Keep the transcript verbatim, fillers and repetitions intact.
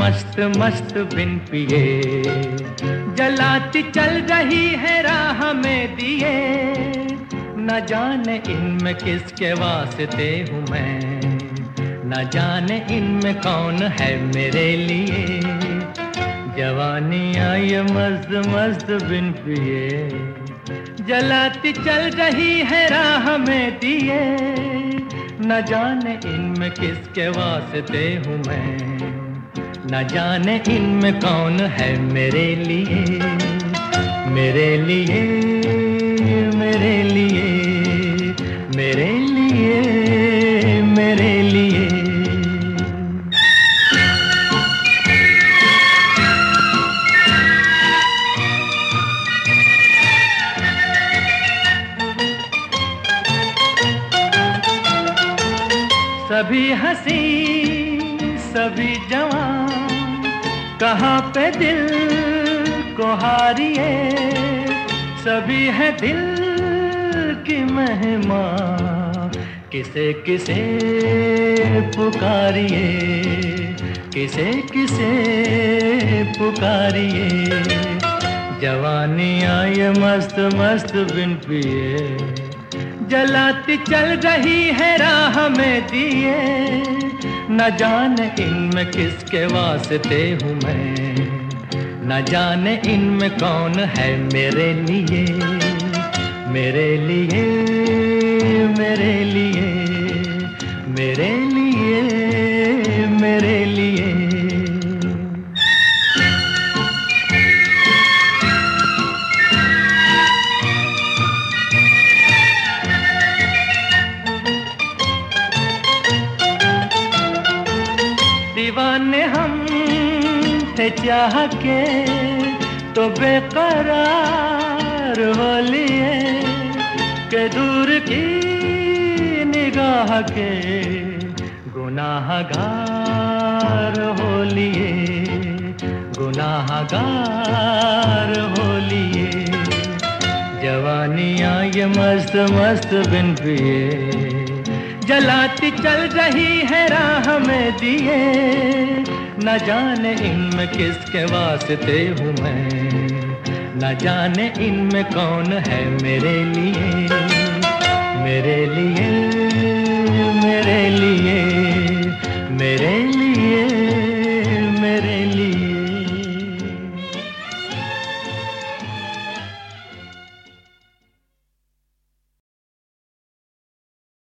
मस्त मस्त बिन पिए, जलाती चल रही है राह में दिए। न जाने इनमें किसके वास्ते हूँ मैं, न जाने इनमें कौन है मेरे लिए। जवानी आई मस्त मस्त बिन पिए, जलाती चल रही है राह में दिए। न जाने इनमें किसके वास्ते हूँ मैं, न जाने इनमें कौन है मेरे लिए। मेरे लिए मेरे लिए मेरे लिए मेरे लिए। सभी हंसी सभी जवान, कहाँ पे दिल को हारिए। सभी है दिल की मेहमान, किसे किसे पुकारिए, किसे किसे पुकारिए। जवानी आई मस्त मस्त बिन पिए, जलाती चल रही है राह में दिए। न जाने इनमें किसके वास्ते हूँ मैं, न जाने इनमें कौन है मेरे लिए। मेरे लिए मेरे लिए मेरे लिए मेरे लिए। दीवाने हम थे चाह के तो बेकरार हो लिए, के दूर की निगाह के गुनाहगार हो लिए, गुनाहगार हो लिए। जवानी आई मस्त मस्त बिन पिए, जलाती चल रही है राह में दिए। न जाने इनमें किसके वास्ते हूँ मैं, न जाने इनमें कौन है मेरे लिए। मेरे लिए मेरे लिए मेरे लिए।